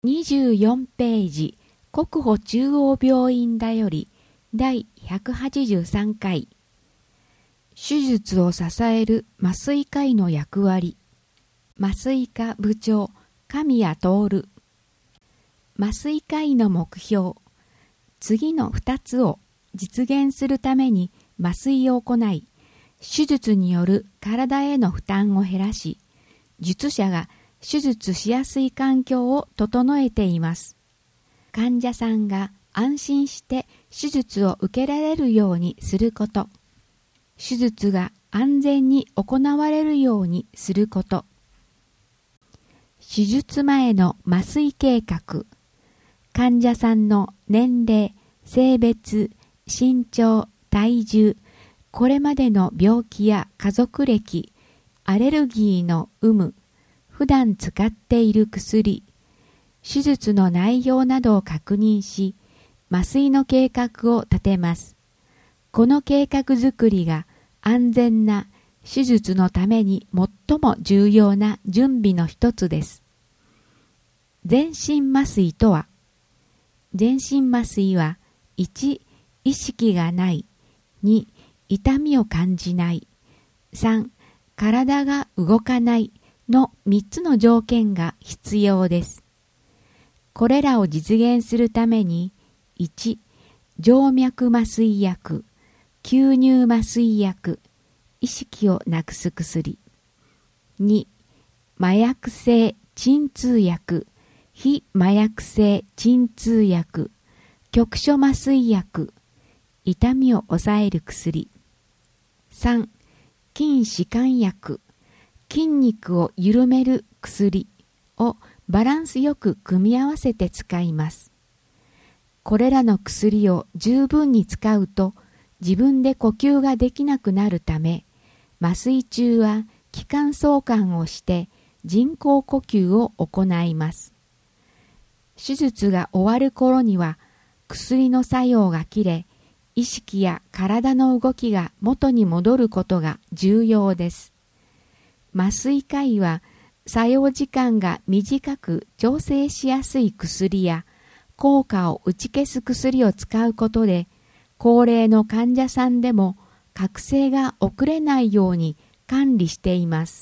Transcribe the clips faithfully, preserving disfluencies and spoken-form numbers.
にじゅうよんページ、国保中央病院だよりだいひゃくはちじゅうさんかい。手術を支える麻酔科医の役割。麻酔科部長、神谷徹。麻酔科医の目標。次のふたつを実現するために麻酔を行い、手術による体への負担を減らし、術者が手術しやすい環境を整えています。患者さんが安心して手術を受けられるようにすること。手術が安全に行われるようにすること。手術前の麻酔計画。患者さんの年齢、性別、身長、体重、これまでの病気や家族歴、アレルギーの有無、普段使っている薬、手術の内容などを確認し、麻酔の計画を立てます。この計画作りが安全な手術のために最も重要な準備の一つです。全身麻酔とは、全身麻酔は、いち、意識がない。に、痛みを感じない。さん、体が動かないのみっつの条件が必要です。これらを実現するために、いち、静脈麻酔薬、吸入麻酔薬、意識をなくす薬。に、麻薬性鎮痛薬、非麻薬性鎮痛薬、局所麻酔薬、痛みを抑える薬。さん、筋弛緩薬、筋肉を緩める薬をバランスよく組み合わせて使います。これらの薬を十分に使うと自分で呼吸ができなくなるため、麻酔中は気管挿管をして人工呼吸を行います。手術が終わる頃には薬の作用が切れ、意識や体の動きが元に戻ることが重要です。麻酔科医は作用時間が短く調整しやすい薬や効果を打ち消す薬を使うことで、高齢の患者さんでも覚醒が遅れないように管理しています。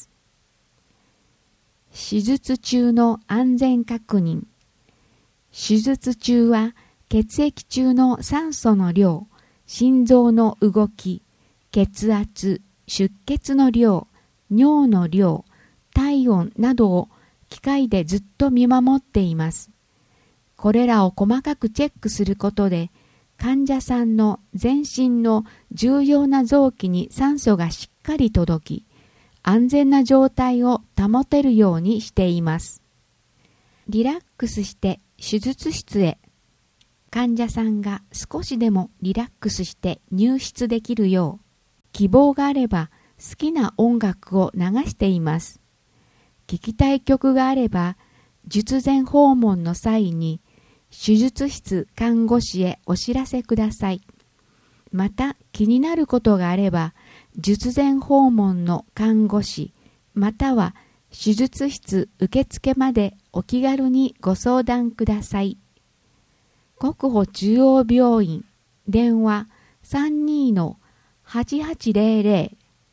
手術中の安全確認。手術中は血液中の酸素の量、心臓の動き、血圧、出血の量、尿の量、体温などを機械でずっと見守っています。これらを細かくチェックすることで、患者さんの全身の重要な臓器に酸素がしっかり届き、安全な状態を保てるようにしています。リラックスして手術室へ。患者さんが少しでもリラックスして入室できるよう、希望があれば好きな音楽を流しています。聴きたい曲があれば、術前訪問の際に手術室看護師へお知らせください。また気になることがあれば、術前訪問の看護師または手術室受付までお気軽にご相談ください。国保中央病院電話 さんにーはちはちぜろぜろ。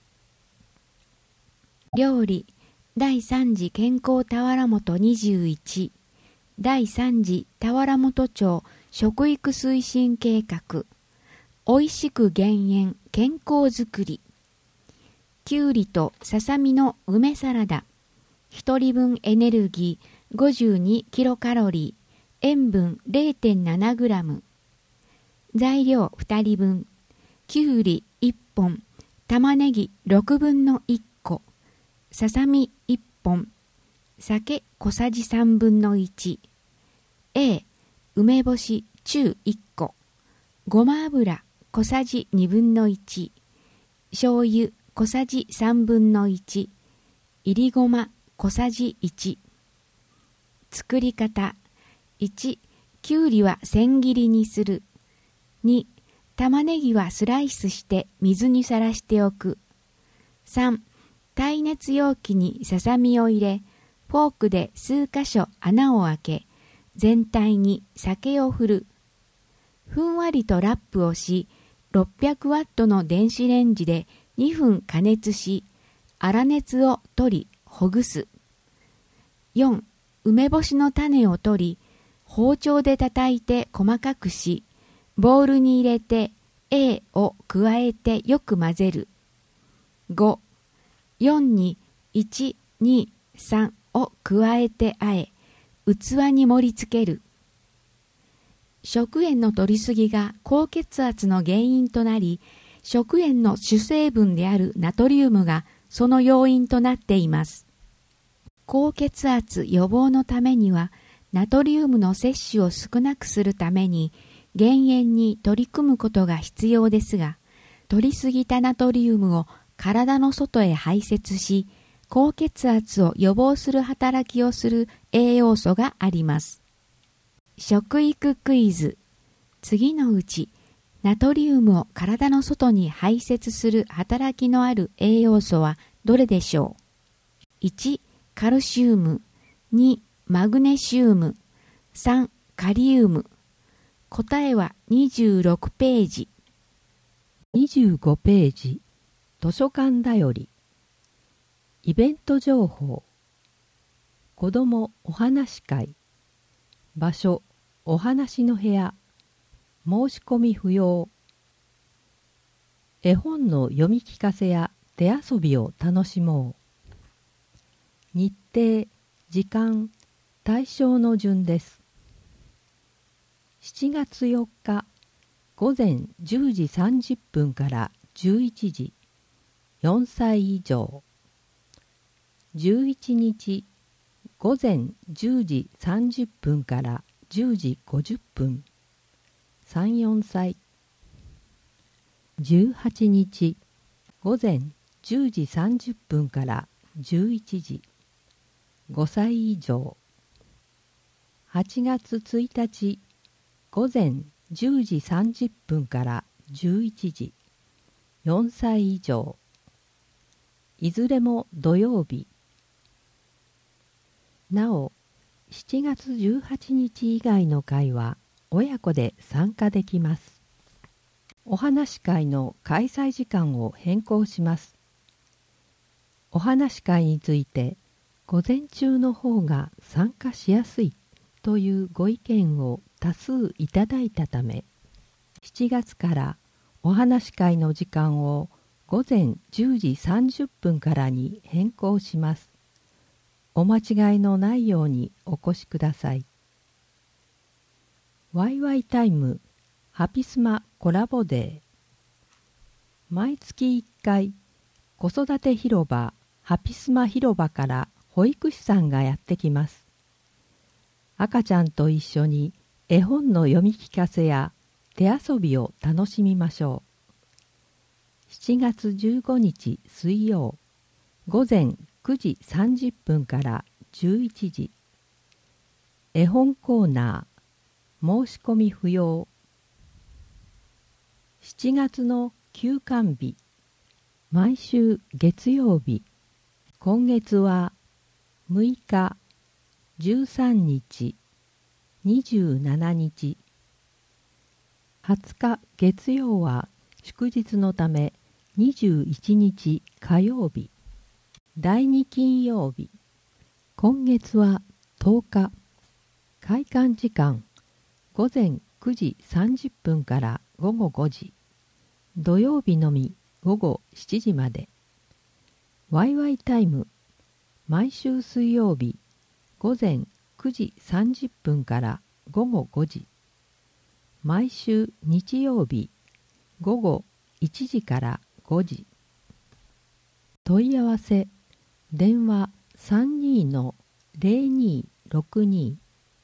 料理だいさん次健康田原本にじゅういち、だいさん次田原本町食育推進計画、おいしく減塩健康づくり、きゅうりとささみの梅サラダ、ひとりぶんエネルギーごじゅうにキロカロリー、塩分 れいてんななグラム。材料ふたりぶん、きゅうりいっぽん、玉ねぎろくぶんのいっこ、ささみいっぽん、酒小さじさんぶんのいち、A、梅干し中いっこ、ごま油小さじにぶんのいち、醤油小さじさんぶんのいち、いりごま小さじいち。作り方。いち、きゅうりは千切りにする。に、玉ねぎはスライスして水にさらしておく。さん、耐熱容器にささみを入れ、フォークで数箇所穴を開け、 全体に酒を振る。ふんわりとラップをし、ろっぴゃくワットの電子レンジでにふん加熱し、粗熱を取り、ほぐす。よん. 梅干しの種を取り、包丁で叩いて細かくし、ボウルに入れて A を加えてよく混ぜる。ご. よんにいち、に、さんを加えて和え、器に盛り付ける。食塩の摂りすぎが高血圧の原因となり、食塩の主成分であるナトリウムがその要因となっています。高血圧予防のためには、ナトリウムの摂取を少なくするために、減塩に取り組むことが必要ですが、摂りすぎたナトリウムを体の外へ排泄し、高血圧を予防する働きをする栄養素があります。食育クイズ。次のうち、ナトリウムを体の外に排泄する働きのある栄養素はどれでしょう？ いち. カルシウム。に. マグネシウム。さん. カリウム。答えはにじゅうろくページ。 にじゅうごページ。図書館だより。イベント情報。子どもお話し会。場所、お話の部屋。申し込み不要。絵本の読み聞かせや手遊びを楽しもう。日程、時間、対象の順です。しちがつよっか、午前じゅうじさんじゅっぷんからじゅういちじ、よんさい以上。じゅういちにち、午前じゅうじさんじゅっぷんからじゅうじごじゅっぷん、さん、よんさい。じゅうはちにち、午前じゅうじさんじゅっぷんからじゅういちじ、ごさい以上。はちがつついたち、午前じゅうじさんじゅっぷんからじゅういちじ、よんさい以上。いずれも土曜日。なお、しちがつじゅうはちにち以外の会は親子で参加できます。お話し会の開催時間を変更します。お話し会について、午前中の方が参加しやすいというご意見を多数いただいたため、しちがつからお話し会の時間を午前じゅうじさんじゅっぷんからに変更します。お間違いのないようにお越しください。ワイワイタイムハピスマコラボデー。毎月いっかい、子育て広場ハピスマ広場から保育士さんがやってきます。赤ちゃんと一緒に絵本の読み聞かせや手遊びを楽しみましょう。しちがつじゅうごにち水曜、午前くじさんじゅっぷんからじゅういちじ。絵本コーナー、申し込み不要。しちがつの休館日、毎週月曜日。今月はむいか、じゅうさんにち、にじゅうしちにち。はつか月曜は祝日のためにじゅういちにち火曜日。だいに金曜日。今月はとおか。開館時間、午前くじさんじゅっぷんからごごごじ。土曜日のみごごしちじまで。ワイワイタイム、毎週水曜日、午前くじさんじゅっぷんからごごごじ。毎週日曜日、ごごいちじからごじ。問い合わせ、電話 さんにーのぜろにーろくに。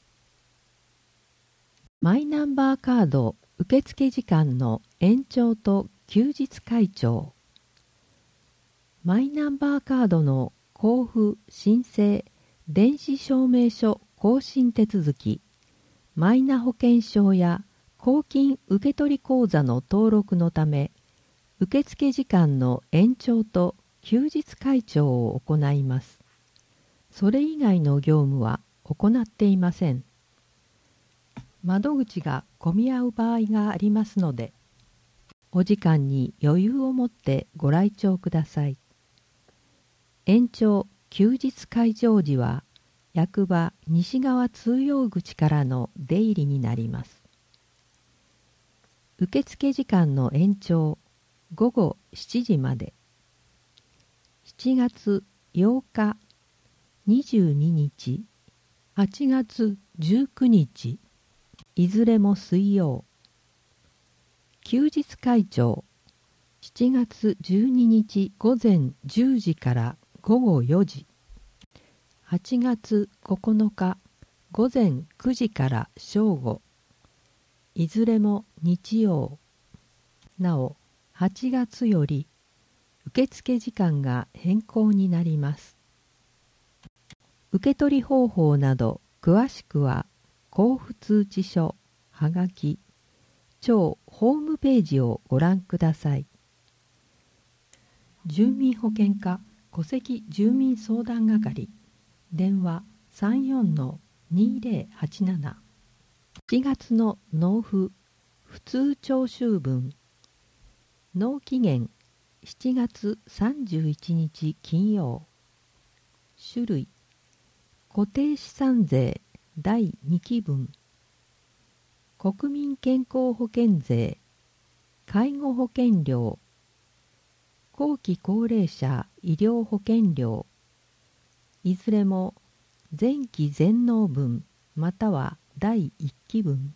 マイナンバーカード受付時間の延長と休日開帳。マイナンバーカードの交付・申請、電子証明書更新手続き、マイナ保険証や公金受取口座の登録のため、受付時間の延長と休日開帳を行います。それ以外の業務は行っていません。 窓口が混み合う場合がありますので、お時間に余裕を持ってご来庁ください。延長休日開場時は役場西側通用口からの出入りになります。受付時間の延長ごごしちじまで。しちがつようか、にじゅうににち、はちがつじゅうくにち、いずれも水曜。休日開庁しちがつじゅうににちごぜんじゅうじからごごよじ。はちがつここのかごぜんくじから正午。いずれも日曜。なお、はちがつより受付時間が変更になります。受取方法など詳しくは交付通知書、はがき、庁ホームページをご覧ください。住民保険課戸籍住民相談係、電話 さんよんのにぜろはちなな。しちがつの納付普通徴収分。納期限しちがつさんじゅういちにち金曜。種類固定資産税だいにき分。国民健康保険税、介護保険料、後期高齢者医療保険料、いずれも前期全納分またはだいいっき分。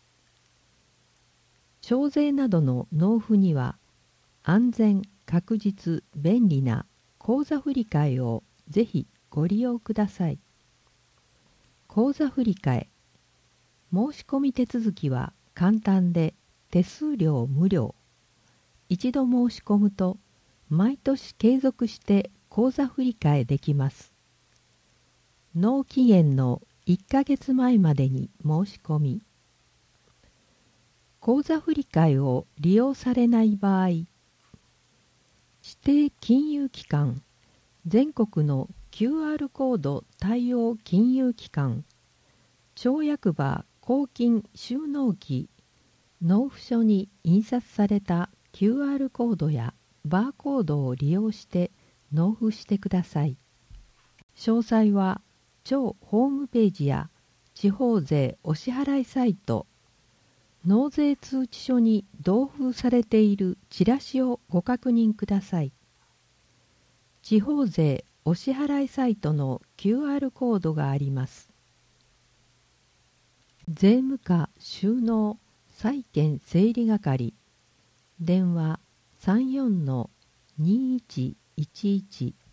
徴税などの納付には安全確実便利な口座振替をぜひご利用ください。口座振替申し込み手続きは簡単で手数料無料。一度申し込むと毎年継続して口座振替できます。納期限のいっかげつまえまでに申し込み。口座振替を利用されない場合、指定金融機関、全国の キューアール コード対応金融機関、町役場公金収納機、納付書に印刷された キューアール コードやバーコードを利用して納付してください。詳細は町ホームページや地方税お支払いサイト、納税通知書に同封されているチラシをご確認ください。地方税お支払いサイトの キューアール コードがあります。税務課収納債権整理係、電話 さんよんのにいちいちいち